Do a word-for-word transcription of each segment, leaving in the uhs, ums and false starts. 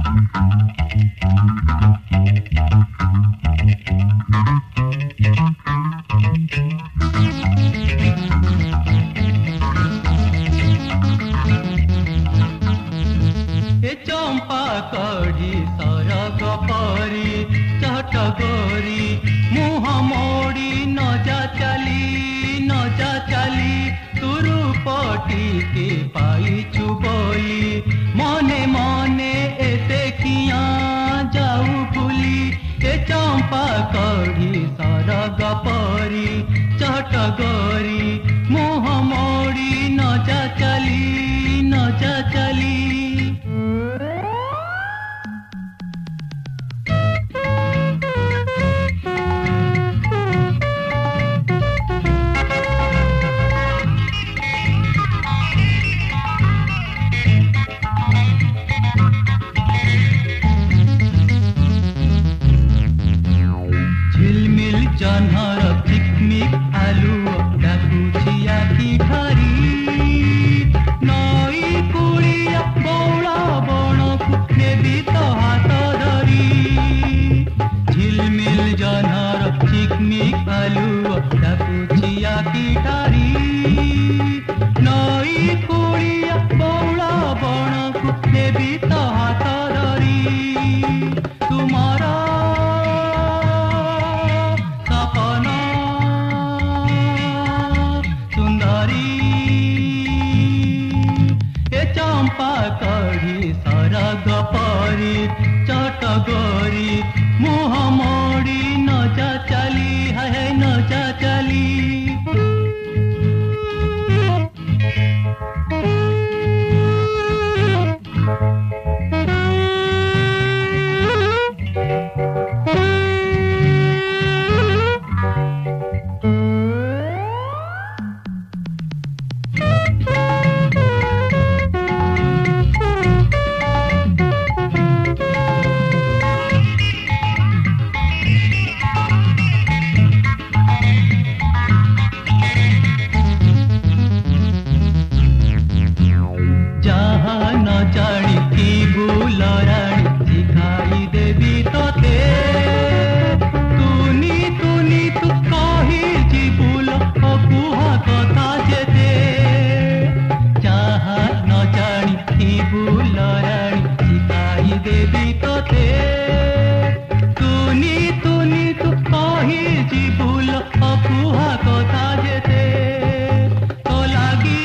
चंपा कढ़ी सरग परी चट गोरी मुह मोड़ी न जा चली न जा चली तुरुपटी के पाई चुबोली मने मने एते किया जाऊ भूली ए चंपा कढ़ी सरग परी चट गोरी मुह मोड़ी न जा चली न जा चली जन्हर पिकनिक आलू डाकुचिया की ठारी नई कुड़िया बौला बणकु नेबी तो हाथ धरी झिलमिल जन्हर पिकनिक आलू डाकुचिया की ठारी नई कुड़िया बौला बणकु नेबी तो हाथ धरी तुम्हारा चंपा कढ़ी सरग परी चट गोरी मुह मोड़ी न जा चली है न जा चली जानी की बुलरानी सिखाई देवी तोते तुनी तुनी तू कही जी बुल अकुहा कथा जेते जहाँ न जानी की बुलरानी सिखाई देवी तोते तुनी तुनी तू कही जी बुल अकुहा कथा जेते तो लागी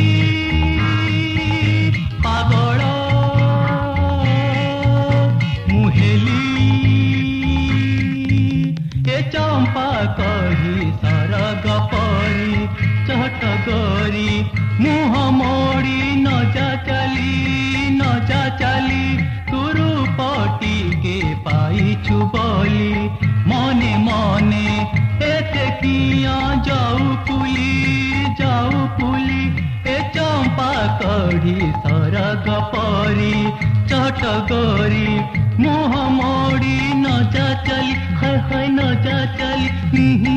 चंपा कढ़ी सरग परी चट गोरी मुह मोड़ी न जा चली न जा चली तुरुपटी के पाई चुबोली मने मने एते किया जाऊ पुली जाऊ पुली ए चंपा कढ़ी सरग परी चट गोरी मुह मोड़ी न जा चली है न जा चली